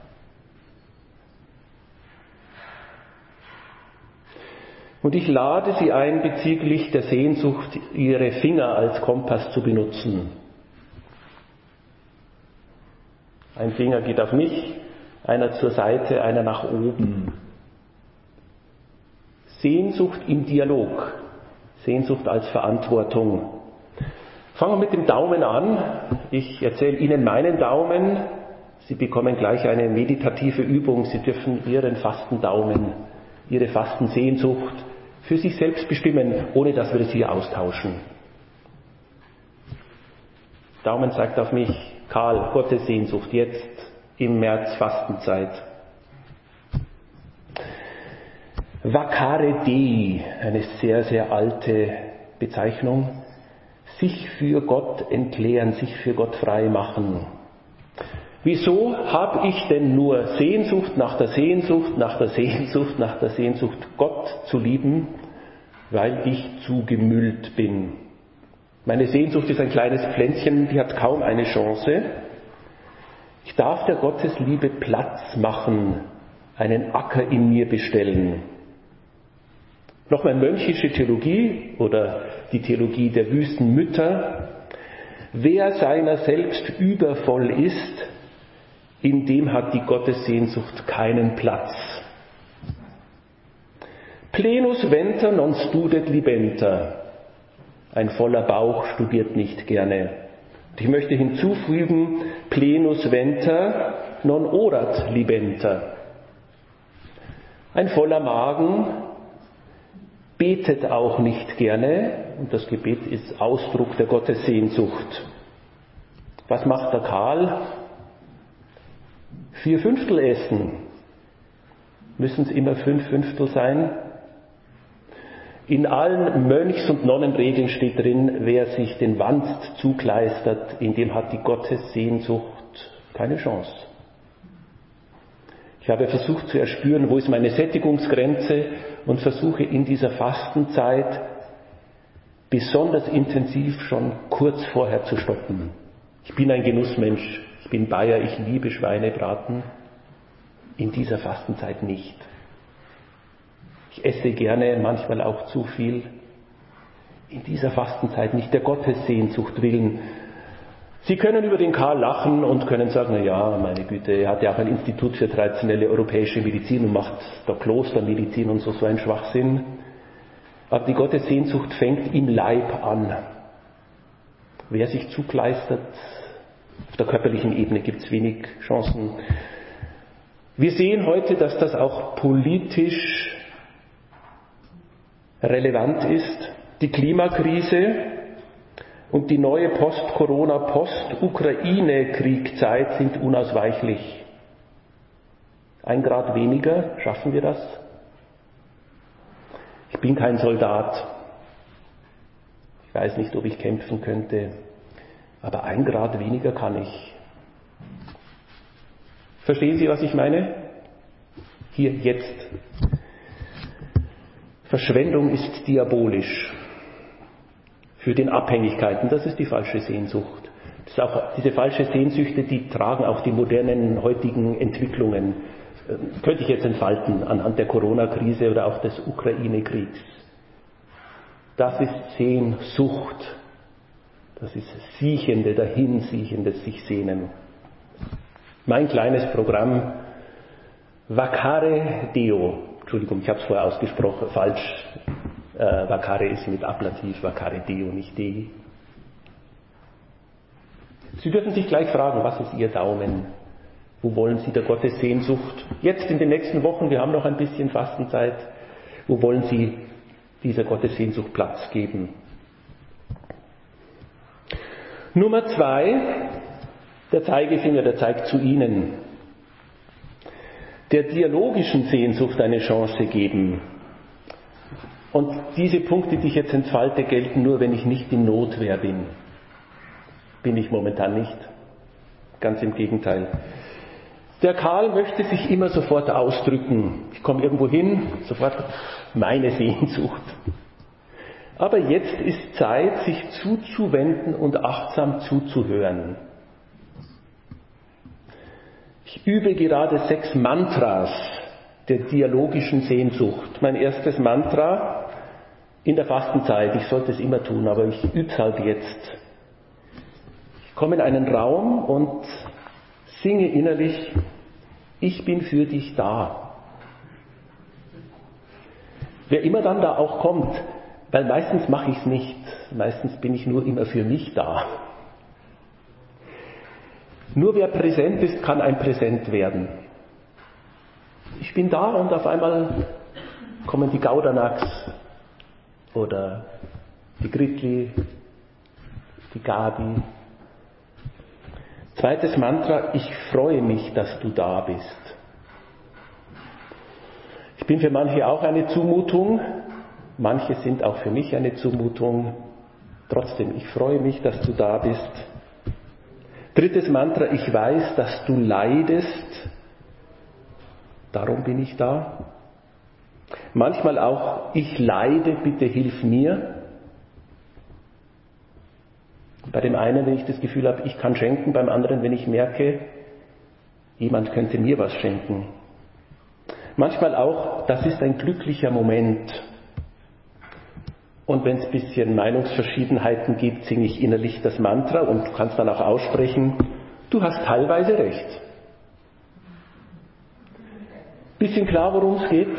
Und ich lade Sie ein, bezüglich der Sehnsucht, Ihre Finger als Kompass zu benutzen. Ein Finger geht auf mich, einer zur Seite, einer nach oben. Sehnsucht im Dialog, Sehnsucht als Verantwortung. Fangen wir mit dem Daumen an. Ich erzähle Ihnen meinen Daumen. Sie bekommen gleich eine meditative Übung. Sie dürfen Ihren Fastendaumen, Ihre Fastensehnsucht für sich selbst bestimmen, ohne dass wir es hier austauschen. Daumen zeigt auf mich, Karl, Gottes Sehnsucht, jetzt im März Fastenzeit. Vacare Dei, eine sehr, sehr alte Bezeichnung, sich für Gott entleeren, sich für Gott frei machen. Wieso habe ich denn nur Sehnsucht nach der Sehnsucht, nach der Sehnsucht, nach der Sehnsucht, Gott zu lieben? Weil ich zu gemüllt bin. Meine Sehnsucht ist ein kleines Pflänzchen, die hat kaum eine Chance. Ich darf der Gottesliebe Platz machen, einen Acker in mir bestellen. Nochmal mönchische Theologie oder die Theologie der Wüstenmütter. Wer seiner selbst übervoll ist, in dem hat die Gottessehnsucht keinen Platz. Plenus venter non studet libenter. Ein voller Bauch studiert nicht gerne. Und ich möchte hinzufügen, plenus venter non orat libenter. Ein voller Magen betet auch nicht gerne, und das Gebet ist Ausdruck der Gottessehnsucht. Was macht der Karl? 4/5 essen. Müssen es immer 5/5 sein? In allen Mönchs- und Nonnenregeln steht drin, wer sich den Wanst zukleistert, in dem hat die Gottessehnsucht keine Chance. Ich habe versucht zu erspüren, wo ist meine Sättigungsgrenze, und versuche in dieser Fastenzeit besonders intensiv schon kurz vorher zu stoppen. Ich bin ein Genussmensch, ich bin Bayer, ich liebe Schweinebraten. In dieser Fastenzeit nicht. Ich esse gerne, manchmal auch zu viel. In dieser Fastenzeit nicht, der Gottessehnsucht willen. Sie können über den Karl lachen und können sagen, na ja, meine Güte, er hat ja auch ein Institut für traditionelle europäische Medizin und macht da Klostermedizin und so ein Schwachsinn. Aber die Gottessehnsucht fängt im Leib an. Wer sich zukleistert, auf der körperlichen Ebene gibt es wenig Chancen. Wir sehen heute, dass das auch politisch relevant ist. Die Klimakrise und die neue Post-Corona, Post-Ukraine-Kriegzeit sind unausweichlich. 1 Grad weniger, schaffen wir das? Ich bin kein Soldat. Ich weiß nicht, ob ich kämpfen könnte, aber 1 Grad weniger kann ich. Verstehen Sie, was ich meine? Hier, jetzt. Verschwendung ist diabolisch. Für den Abhängigkeiten, das ist die falsche Sehnsucht. Das ist auch, diese falsche Sehnsüchte, die tragen auch die modernen heutigen Entwicklungen. Könnte ich jetzt entfalten anhand der Corona-Krise oder auch des Ukraine-Kriegs. Das ist Sehnsucht. Das ist siechende, dahinsiehendes sich sehnen. Mein kleines Programm Vacare Deo. Entschuldigung, ich habe es vorher ausgesprochen, falsch. Vacare ist mit Ablativ, Vacare Deo, nicht Dei. Sie dürfen sich gleich fragen, was ist Ihr Daumen? Wo wollen Sie der Gottessehnsucht? Jetzt in den nächsten Wochen, wir haben noch ein bisschen Fastenzeit, wo wollen Sie dieser Gottessehnsucht Platz geben? Nummer 2, der Zeigefinger, der zeigt zu Ihnen. Der dialogischen Sehnsucht eine Chance geben. Und diese Punkte, die ich jetzt entfalte, gelten nur, wenn ich nicht in Notwehr bin. Bin ich momentan nicht. Ganz im Gegenteil. Der Karl möchte sich immer sofort ausdrücken. Ich komme irgendwo hin, sofort meine Sehnsucht. Aber jetzt ist Zeit, sich zuzuwenden und achtsam zuzuhören. Ich übe gerade 6 Mantras der dialogischen Sehnsucht. Mein erstes Mantra in der Fastenzeit, ich sollte es immer tun, aber ich übe es halt jetzt. Ich komme in einen Raum und singe innerlich, ich bin für dich da. Wer immer dann da auch kommt, weil meistens mache ich es nicht, meistens bin ich nur immer für mich da. Nur wer präsent ist, kann ein Präsent werden. Ich bin da und auf einmal kommen die Gaudernachs oder die Gritli, die Gabi. Zweites Mantra, ich freue mich, dass du da bist. Ich bin für manche auch eine Zumutung, Manche sind auch für mich eine Zumutung. Trotzdem, ich freue mich, dass du da bist. Drittes Mantra, ich weiß, dass du leidest. Darum bin ich da. Manchmal auch, ich leide, bitte hilf mir. Bei dem einen, wenn ich das Gefühl habe, ich kann schenken, beim anderen, wenn ich merke, jemand könnte mir was schenken. Manchmal auch, das ist ein glücklicher Moment. Und wenn es ein bisschen Meinungsverschiedenheiten gibt, singe ich innerlich das Mantra und du kannst dann auch aussprechen, du hast teilweise recht. Bisschen klar, worum es geht.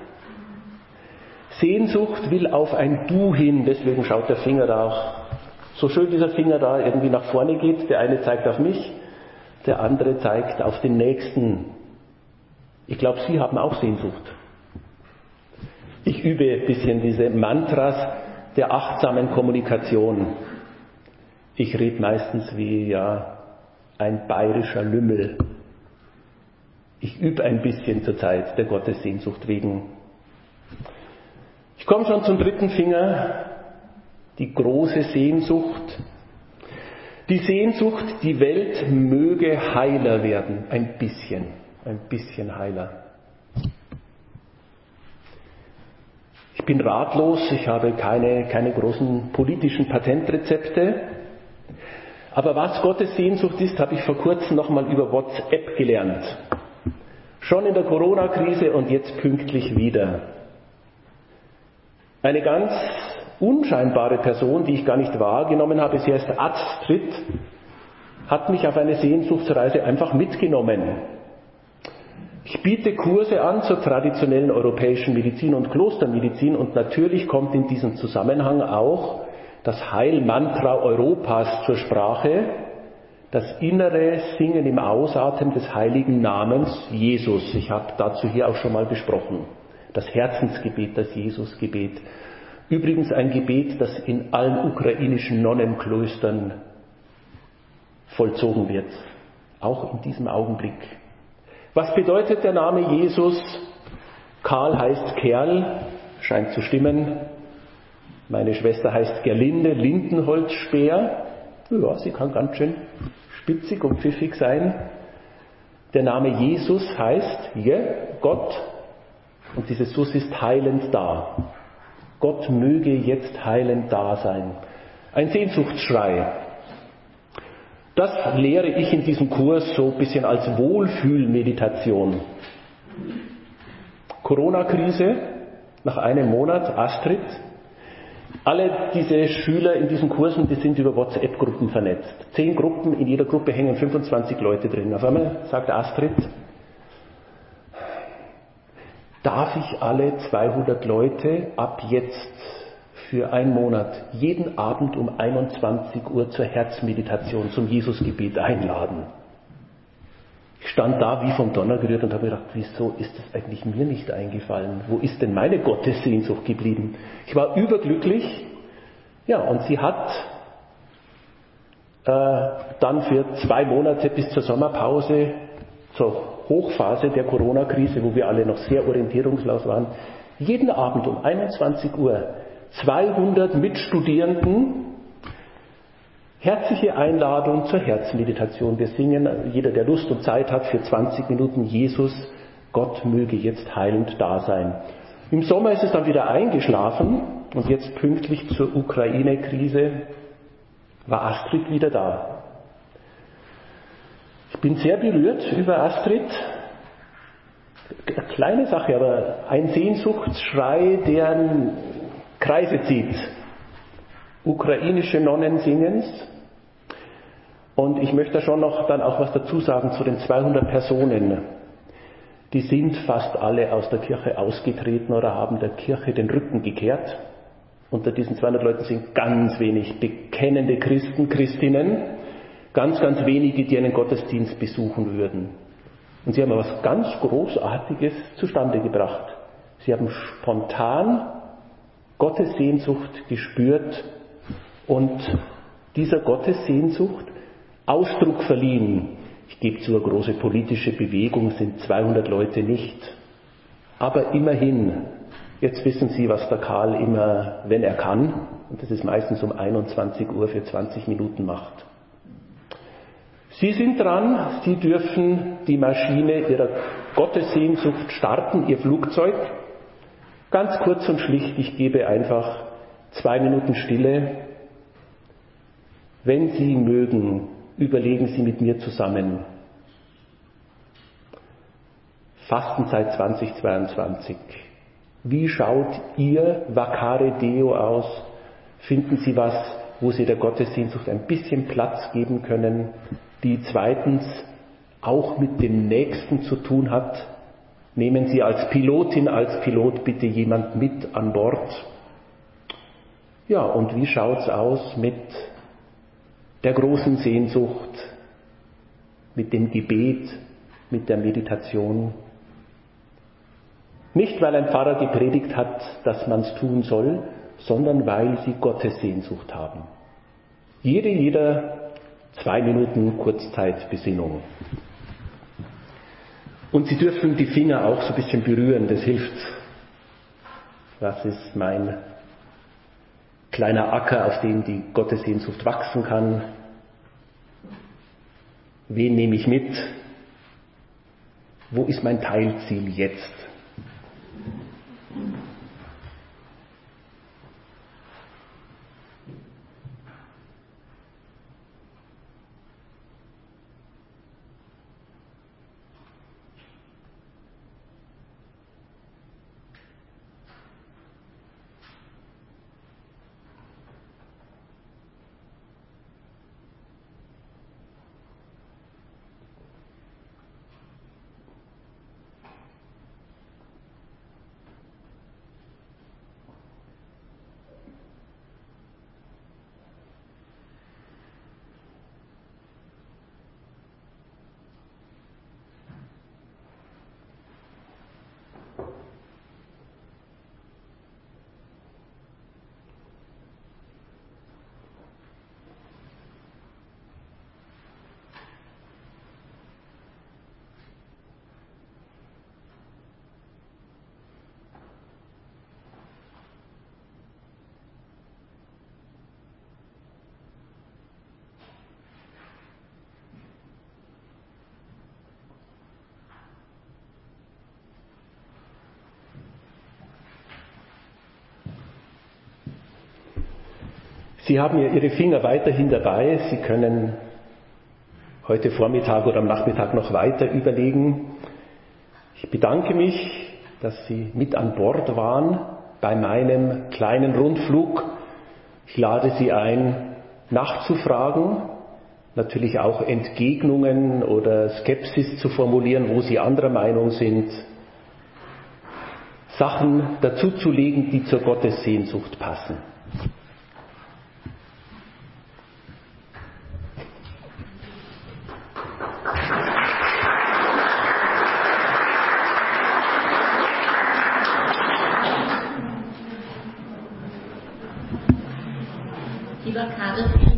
Sehnsucht will auf ein Du hin, deswegen schaut der Finger da auch, so schön dieser Finger da irgendwie nach vorne geht. Der eine zeigt auf mich, der andere zeigt auf den Nächsten. Ich glaube, Sie haben auch Sehnsucht. Ich übe ein bisschen diese Mantras der achtsamen Kommunikation. Ich rede meistens wie ein bayerischer Lümmel. Ich übe ein bisschen zur Zeit der Gottessehnsucht wegen. Ich komme schon zum dritten Finger, die große Sehnsucht. Die Sehnsucht, die Welt möge heiler werden, ein bisschen heiler. Ich bin ratlos, ich habe keine großen politischen Patentrezepte. Aber was Gottes Sehnsucht ist, habe ich vor kurzem nochmal über WhatsApp gelernt. Schon in der Corona-Krise und jetzt pünktlich wieder. Eine ganz unscheinbare Person, die ich gar nicht wahrgenommen habe, sie heißt Astrid, hat mich auf eine Sehnsuchtsreise einfach mitgenommen. Ich biete Kurse an zur traditionellen europäischen Medizin und Klostermedizin und natürlich kommt in diesem Zusammenhang auch das Heilmantra Europas zur Sprache, das innere Singen im Ausatmen des heiligen Namens Jesus. Ich habe dazu hier auch schon mal besprochen. Das Herzensgebet, das Jesusgebet. Übrigens ein Gebet, das in allen ukrainischen Nonnenklöstern vollzogen wird. Auch in diesem Augenblick. Was bedeutet der Name Jesus? Karl heißt Kerl, scheint zu stimmen. Meine Schwester heißt Gerlinde Lindenholzspeer. Ja, sie kann ganz schön spitzig und pfiffig sein. Der Name Jesus heißt Gott. Und dieses Sus ist heilend da. Gott möge jetzt heilend da sein. Ein Sehnsuchtsschrei. Das lehre ich in diesem Kurs so ein bisschen als Wohlfühlmeditation. Corona-Krise, nach einem Monat, Astrid. Alle diese Schüler in diesen Kursen, die sind über WhatsApp-Gruppen vernetzt. 10 Gruppen, in jeder Gruppe hängen 25 Leute drin. Auf einmal sagt Astrid, darf ich alle 200 Leute ab jetzt für einen Monat jeden Abend um 21 Uhr zur Herzmeditation, zum Jesusgebet einladen? Ich stand da wie vom Donner gerührt und habe gedacht, wieso ist das eigentlich mir nicht eingefallen? Wo ist denn meine Gottessehnsucht geblieben? Ich war überglücklich. Ja, und sie hat dann für 2 Monate bis zur Sommerpause, zur Hochphase der Corona-Krise, wo wir alle noch sehr orientierungslos waren, jeden Abend um 21 Uhr 200 Mitstudierenden herzliche Einladung zur Herzmeditation. Wir singen, jeder, der Lust und Zeit hat, für 20 Minuten Jesus, Gott möge jetzt heilend da sein. Im Sommer ist es dann wieder eingeschlafen und jetzt pünktlich zur Ukraine-Krise war Astrid wieder da. Ich bin sehr berührt über Astrid. Eine kleine Sache, aber ein Sehnsuchtsschrei, der Kreise zieht. Ukrainische Nonnen singen's. Und ich möchte schon noch dann auch was dazu sagen zu den 200 Personen. Die sind fast alle aus der Kirche ausgetreten oder haben der Kirche den Rücken gekehrt. Unter diesen 200 Leuten sind ganz wenig bekennende Christen, Christinnen, ganz wenige, die einen Gottesdienst besuchen würden. Und sie haben etwas ganz Großartiges zustande gebracht. Sie haben spontan Gottessehnsucht gespürt und dieser Gottessehnsucht Ausdruck verliehen. Ich gebe zu, eine große politische Bewegung sind 200 Leute nicht. Aber immerhin, Jetzt wissen Sie, was der Karl immer, wenn er kann, und das ist meistens um 21 Uhr für 20 Minuten macht. Sie sind dran, Sie dürfen die Maschine Ihrer Gottessehnsucht starten, Ihr Flugzeug. Ganz kurz und schlicht, ich gebe einfach 2 Minuten Stille. Wenn Sie mögen, überlegen Sie mit mir zusammen. Fastenzeit 2022. Wie schaut Ihr Vacare Deo aus? Finden Sie was, wo Sie der Gottessehnsucht ein bisschen Platz geben können, die zweitens auch mit dem Nächsten zu tun hat? Nehmen Sie als Pilotin, als Pilot bitte jemand mit an Bord. Ja, und wie schaut's aus mit der großen Sehnsucht, mit dem Gebet, mit der Meditation? Nicht, weil ein Pfarrer gepredigt hat, dass man's tun soll, sondern weil Sie Gottes Sehnsucht haben. Jeder 2 Minuten Kurzzeitbesinnung. Und Sie dürfen die Finger auch so ein bisschen berühren, das hilft. Das ist mein kleiner Acker, auf dem die Gottessehnsucht wachsen kann. Wen nehme ich mit? Wo ist mein Teilziel jetzt? Sie haben ja Ihre Finger weiterhin dabei. Sie können heute Vormittag oder am Nachmittag noch weiter überlegen. Ich bedanke mich, dass Sie mit an Bord waren bei meinem kleinen Rundflug. Ich lade Sie ein, nachzufragen, natürlich auch Entgegnungen oder Skepsis zu formulieren, wo Sie anderer Meinung sind, Sachen dazuzulegen, die zur Gottessehnsucht passen. Lieber Karl,